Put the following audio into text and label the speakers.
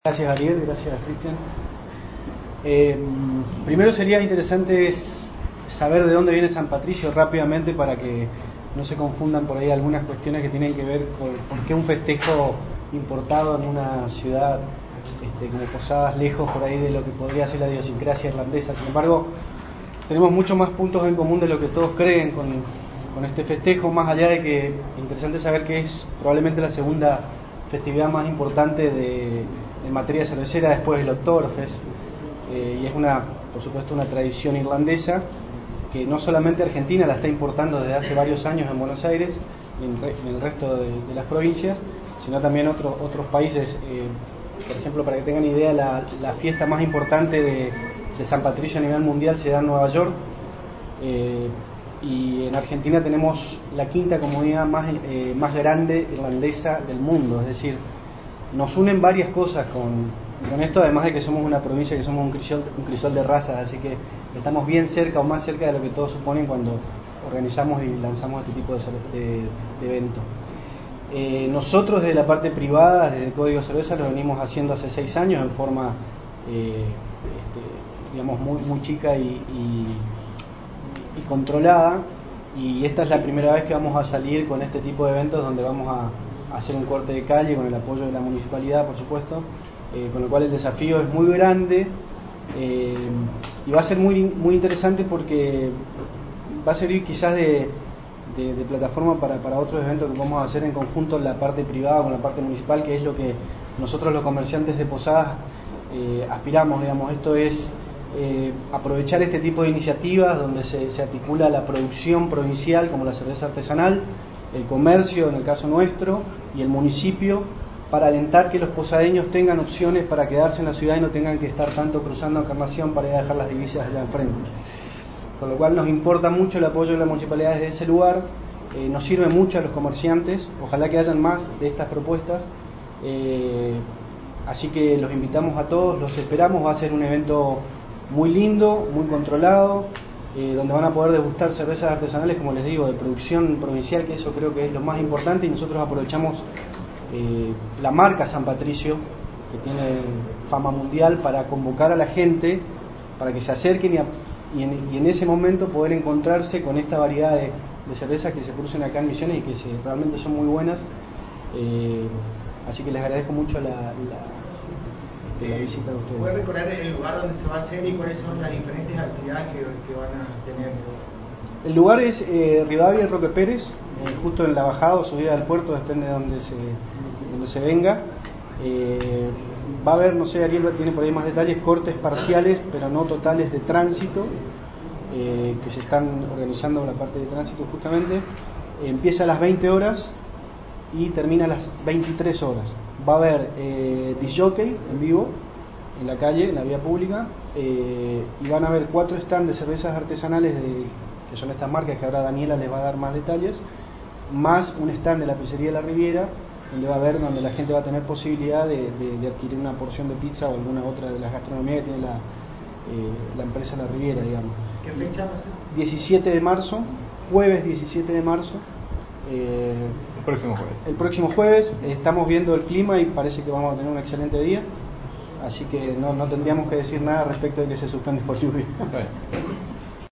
Speaker 1: Gracias Ariel, gracias Cristian. Primero sería interesante saber de dónde viene San Patricio rápidamente para que no se confundan por ahí algunas cuestiones que tienen que ver con por qué un festejo importado en una ciudad como Posadas, lejos por ahí de lo que podría ser la idiosincrasia irlandesa. Sin embargo, tenemos muchos más puntos en común de lo que todos creen con este festejo, más allá de que es interesante saber que es probablemente la segunda festividad más importante en materia cervecera después del Oktoberfest, y es por supuesto una tradición irlandesa que no solamente Argentina la está importando desde hace varios años en Buenos Aires y en el resto de las provincias, sino también otros países. Por ejemplo, para que tengan idea, la fiesta más importante de San Patricio a nivel mundial se da en Nueva York, y en Argentina tenemos la quinta comunidad más grande irlandesa del mundo. Es decir, nos unen varias cosas con esto, además de que somos una provincia que somos un crisol de razas, así que estamos bien cerca o más cerca de lo que todos suponen cuando organizamos y lanzamos este tipo de eventos. Nosotros desde la parte privada, desde el Código Cerveza, lo venimos haciendo hace 6 años en forma digamos muy chica y controlada, y esta es la primera vez que vamos a salir con este tipo de eventos donde vamos a hacer un corte de calle con el apoyo de la municipalidad, por supuesto, con lo cual el desafío es muy grande, y va a ser muy interesante porque va a servir quizás de plataforma para otros eventos que vamos a hacer en conjunto, la parte privada con la parte municipal, que es lo que nosotros los comerciantes de Posadas aspiramos, digamos. Esto es aprovechar este tipo de iniciativas donde se articula la producción provincial como la cerveza artesanal, el comercio en el caso nuestro y el municipio, para alentar que los posadeños tengan opciones para quedarse en la ciudad y no tengan que estar tanto cruzando Encarnación para ir a dejar las divisas allá enfrente. Con lo cual nos importa mucho el apoyo de la municipalidad desde ese lugar, nos sirve mucho a los comerciantes, ojalá que hayan más de estas propuestas, así que los invitamos a todos, los esperamos. Va a ser un evento muy lindo, muy controlado, donde van a poder degustar cervezas artesanales, como les digo, de producción provincial, que eso creo que es lo más importante, y nosotros aprovechamos la marca San Patricio, que tiene fama mundial, para convocar a la gente para que se acerquen y en ese momento poder encontrarse con esta variedad de cervezas que se producen acá en Misiones y que realmente son muy buenas. Así que les agradezco mucho la visita de ustedes.
Speaker 2: ¿Puede recordar el lugar donde se va a hacer y cuáles son las diferentes actividades que van a tener?
Speaker 1: El lugar es Rivadavia y Roque Pérez, justo en la bajada o subida del puerto, depende de donde se venga. Va a haber, no sé, Ariel tiene por ahí más detalles, cortes parciales pero no totales de tránsito, que se están organizando la parte de tránsito justamente. Empieza a las 20 horas y termina a las 23 horas. Va a haber disc jockey en vivo en la calle, en la vía pública, y van a haber 4 stands de cervezas artesanales que son estas marcas que ahora Daniela les va a dar más detalles, más un stand de la pizzería La Riviera, donde la gente va a tener posibilidad de adquirir una porción de pizza o alguna otra de las gastronomías que tiene la empresa La Riviera, digamos.
Speaker 2: ¿Qué fecha va a ser?
Speaker 1: 17 de marzo, jueves 17 de marzo. El próximo jueves. Estamos viendo el clima y parece que vamos a tener un excelente día, así que no tendríamos que decir nada respecto de que se suspende por lluvia.